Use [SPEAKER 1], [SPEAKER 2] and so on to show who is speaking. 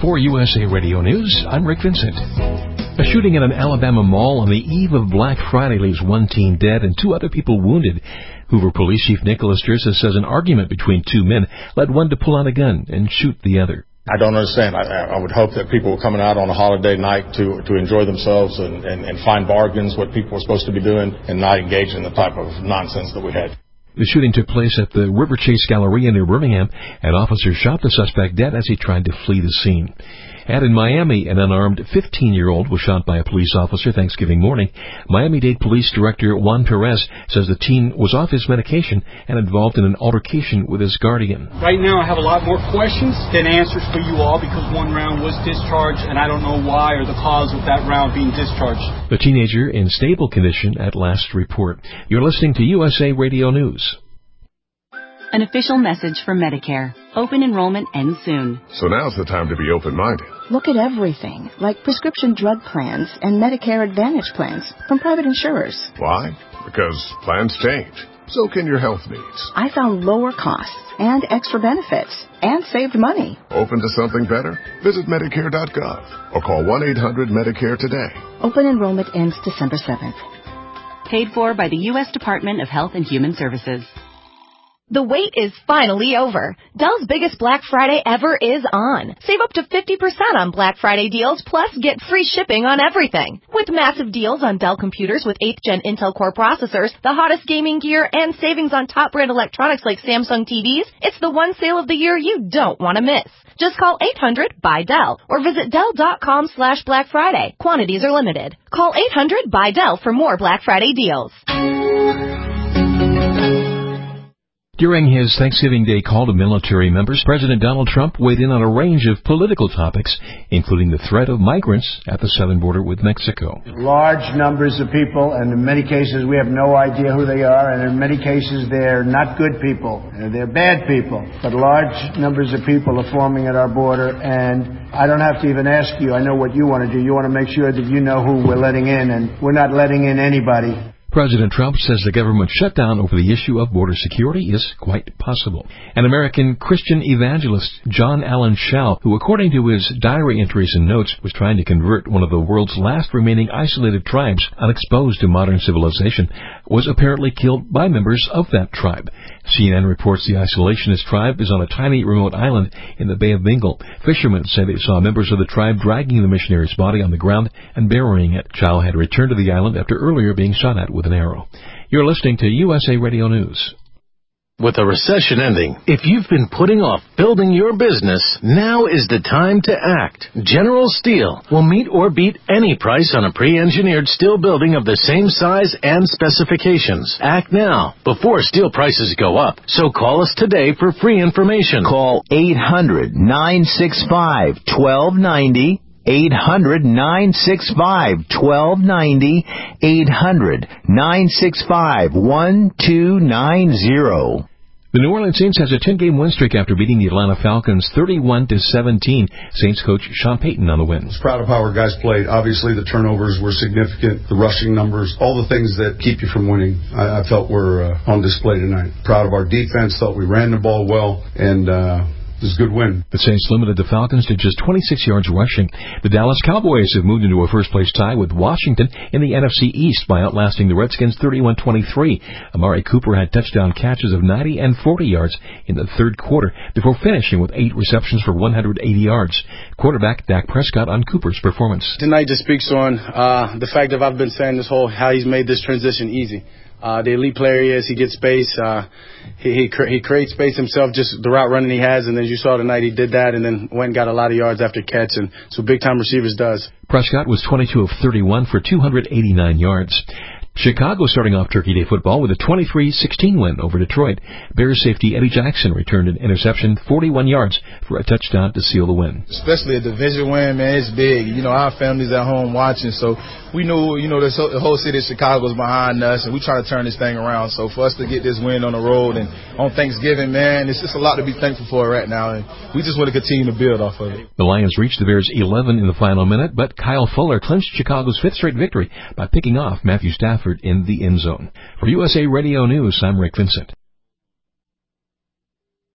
[SPEAKER 1] For USA Radio News, I'm Rick Vincent. A shooting at an Alabama mall on the eve of Black Friday leaves one teen dead and 2 other people wounded. Hoover Police Chief Nicholas Drissa says an argument between 2 men led one to pull out a gun and shoot the other.
[SPEAKER 2] I don't understand. I would hope that people were coming out on a holiday night to enjoy themselves and find bargains, what people were supposed to be doing, and not engage in the type of nonsense that we had.
[SPEAKER 1] The shooting took place at the River Chase Galleria near Birmingham, and officers shot the suspect dead as he tried to flee the scene. And in Miami, an unarmed 15-year-old was shot by a police officer Thanksgiving morning. Miami-Dade Police Director Juan Perez says the teen was off his medication and involved in an altercation with his guardian.
[SPEAKER 3] Right now I have a lot more questions than answers for you all because one round was discharged and I don't know why or the cause of that round being discharged.
[SPEAKER 1] The teenager in stable condition at last report. You're listening to USA Radio News.
[SPEAKER 4] An official message from Medicare. Open enrollment ends soon.
[SPEAKER 5] So now's the time to be open-minded.
[SPEAKER 6] Look at everything, like prescription drug plans and Medicare Advantage plans from private insurers.
[SPEAKER 5] Why? Because plans change. So can your health needs.
[SPEAKER 6] I found lower costs and extra benefits and saved money.
[SPEAKER 5] Open to something better? Visit Medicare.gov or call 1-800-MEDICARE today.
[SPEAKER 6] Open enrollment ends December 7th.
[SPEAKER 4] Paid for by the U.S. Department of Health and Human Services.
[SPEAKER 7] The wait is finally over. Dell's biggest Black Friday ever is on. Save up to 50% on Black Friday deals, plus get free shipping on everything. With massive deals on Dell computers with 8th Gen Intel Core processors, the hottest gaming gear, and savings on top brand electronics like Samsung TVs, it's the one sale of the year you don't want to miss. Just call 800-BUY-DELL or visit Dell.com/Black Friday. Quantities are limited. Call 800-BUY-DELL for more Black Friday deals.
[SPEAKER 1] During his Thanksgiving Day call to military members, President Donald Trump weighed in on a range of political topics, including the threat of migrants at the southern border with Mexico.
[SPEAKER 8] Large numbers of people, and in many cases we have no idea who they are, and in many cases they're not good people. They're bad people. But large numbers of people are forming at our border, and I don't have to even ask you. I know what you want to do. You want to make sure that you know who we're letting in, and we're not letting in anybody.
[SPEAKER 1] President Trump says the government shutdown over the issue of border security is quite possible. An American Christian evangelist, John Allen Schell, who according to his diary entries and notes was trying to convert one of the world's last remaining isolated tribes unexposed to modern civilization, was apparently killed by members of that tribe. CNN reports the isolationist tribe is on a tiny remote island in the Bay of Bengal. Fishermen say they saw members of the tribe dragging the missionary's body on the ground and burying it. Schell had returned to the island after earlier being shot at with an arrow. You're listening to USA Radio News.
[SPEAKER 9] With a recession ending, if you've been putting off building your business, now is the time to act. General Steel will meet or beat any price on a pre-engineered steel building of the same size and specifications. Act now, before steel prices go up. So call us today for free information.
[SPEAKER 10] Call 800-965-1290. 800-965-1290, 800-965-1290.
[SPEAKER 1] The New Orleans Saints has a 10-game win streak after beating the Atlanta Falcons 31-17. Saints coach Sean Payton on the win.
[SPEAKER 11] Proud of how our guys played. Obviously, the turnovers were significant, the rushing numbers, all the things that keep you from winning, I felt were on display tonight. Proud of our defense, thought we ran the ball well, and this is a good win.
[SPEAKER 1] The Saints limited the Falcons to just 26 yards rushing. The Dallas Cowboys have moved into a first-place tie with Washington in the NFC East by outlasting the Redskins 31-23. Amari Cooper had touchdown catches of 90 and 40 yards in the third quarter before finishing with 8 receptions for 180 yards. Quarterback Dak Prescott on Cooper's performance.
[SPEAKER 12] Tonight just speaks on the fact that I've been saying this whole how he's made this transition easy. The elite player he is, he gets space. He creates space himself, just the route running he has. And as you saw tonight, he did that and then went and got a lot of yards after catch. And so big-time receivers does.
[SPEAKER 1] Prescott was 22 of 31 for 289 yards. Chicago starting off Turkey Day football with a 23-16 win over Detroit. Bears safety Eddie Jackson returned an interception 41 yards for a touchdown to seal the win.
[SPEAKER 13] Especially a division win, man, it's big. You know, our family's at home watching, so we knew, the whole city of Chicago was behind us, and we try to turn this thing around. So for us to get this win on the road and on Thanksgiving, man, it's just a lot to be thankful for right now, and we just want to continue to build off of it.
[SPEAKER 1] The Lions reached the Bears 11 in the final minute, but Kyle Fuller clinched Chicago's 5th straight victory by picking off Matthew Stafford in the end zone. For USA Radio News, I'm Rick Vincent.